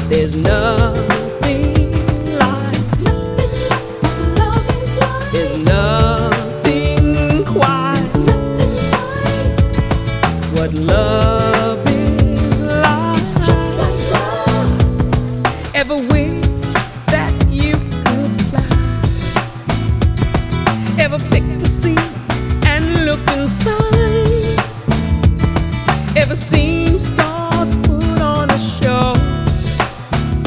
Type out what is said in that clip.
There's nothing like love is like. There's nothing quite what love is like. It's just like love. Ever wish that you could fly? Ever pick to see and look inside?